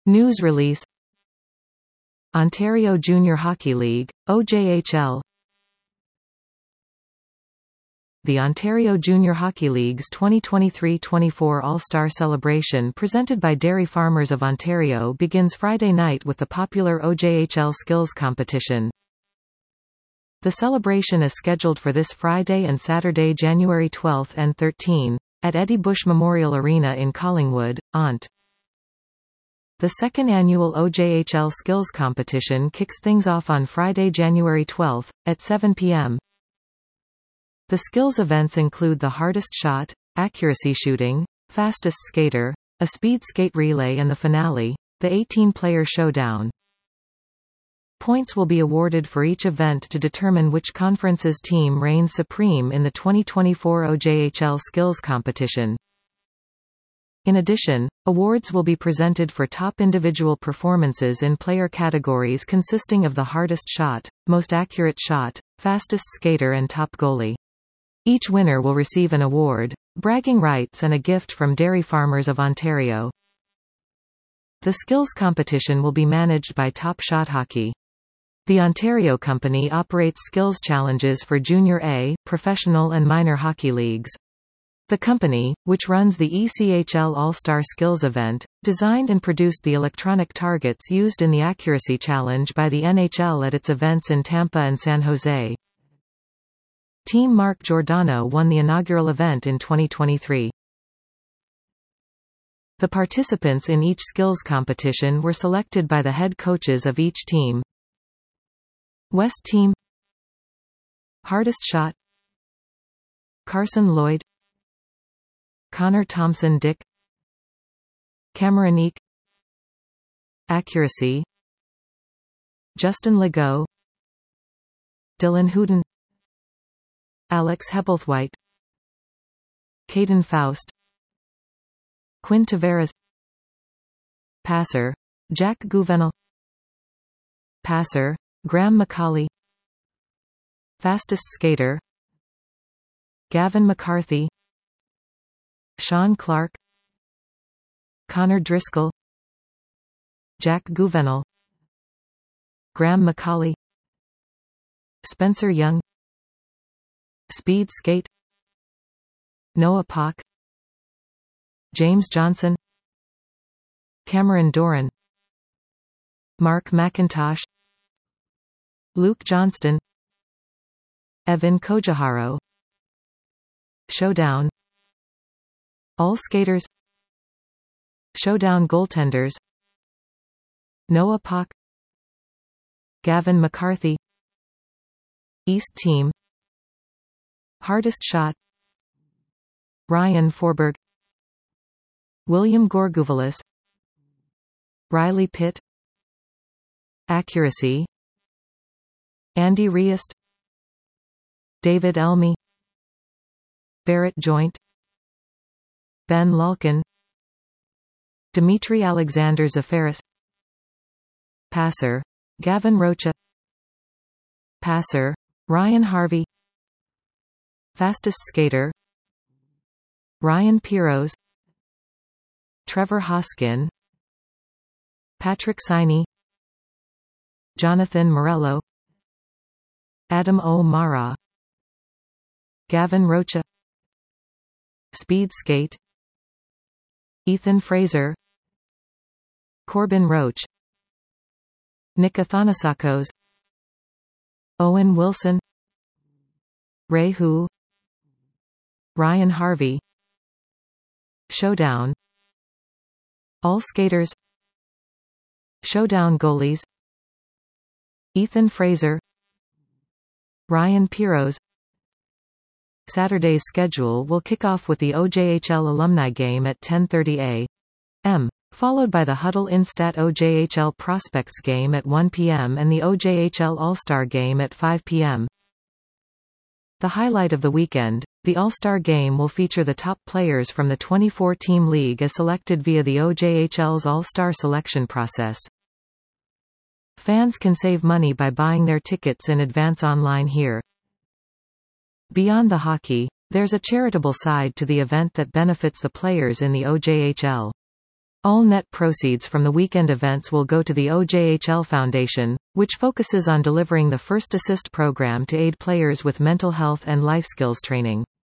News release. Ontario Junior Hockey League, OJHL. The Ontario Junior Hockey League's 2023-24 All-Star Celebration presented by Dairy Farmers of Ontario begins Friday night with the popular OJHL Skills Competition. The celebration is scheduled for this Friday and Saturday, January 12 and 13, at Eddie Bush Memorial Arena in Collingwood, Ont. The second annual OJHL Skills Competition kicks things off on Friday, January 12, at 7 p.m. The skills events include the hardest shot, accuracy shooting, fastest skater, a speed skate relay and the finale, the 18-player showdown. Points will be awarded for each event to determine which conference's team reigns supreme in the 2024 OJHL Skills Competition. In addition, awards will be presented for top individual performances in player categories consisting of the hardest shot, most accurate shot, fastest skater and top goalie. Each winner will receive an award, bragging rights and a gift from Dairy Farmers of Ontario. The skills competition will be managed by Top Shot Hockey. The Ontario Company operates skills challenges for Junior A, professional and minor hockey leagues. The company, which runs the ECHL All-Star Skills event, designed and produced the electronic targets used in the Accuracy Challenge by the NHL at its events in Tampa and San Jose. Team Mark Giordano won the inaugural event in 2023. The participants in each skills competition were selected by the head coaches of each team. West Team. Hardest shot: Carson Lloyd, Connor Thompson Dick, Cameron Eek. Accuracy: Justin Legault, Dylan Hooten, Alex Hebblethwaite, Caden Faust, Quinn Tavares. Passer: Jack Gouvenel. Passer: Graham McCauley. Fastest skater: Gavin McCarthy, Sean Clark, Connor Driscoll, Jack Gouvenel, Graham McCauley, Spencer Young. Speed skate: Noah Pock, James Johnson, Cameron Doran, Mark McIntosh, Luke Johnston, Evan Kojiharo. Showdown: All skaters. Showdown goaltenders: Noah Pock, Gavin McCarthy. East Team. Hardest shot: Ryan Forberg, William Gorgouvelis, Riley Pitt. Accuracy: Andy Riest, David Elmy, Barrett Joint, Ben Lalkin, Dmitry Alexander Zafaris. Passer: Gavin Rocha. Passer: Ryan Harvey. Fastest skater: Ryan Piros, Trevor Hoskin, Patrick Siney, Jonathan Morello, Adam O'Mara. Gavin Rocha. Speed skate: Ethan Fraser, Corbin Roach, Nick Athanasakos, Owen Wilson, Ray Hu, Ryan Harvey. Showdown: All skaters. Showdown goalies: Ethan Fraser, Ryan Piros. Saturday's schedule will kick off with the OJHL Alumni Game at 10:30 a.m., followed by the Huddle Instat OJHL Prospects Game at 1 p.m. and the OJHL All-Star Game at 5 p.m. The highlight of the weekend, the All-Star Game, will feature the top players from the 24-team league as selected via the OJHL's All-Star selection process. Fans can save money by buying their tickets in advance online here. Beyond the hockey, there's a charitable side to the event that benefits the players in the OJHL. All net proceeds from the weekend events will go to the OJHL Foundation, which focuses on delivering the First Assist program to aid players with mental health and life skills training.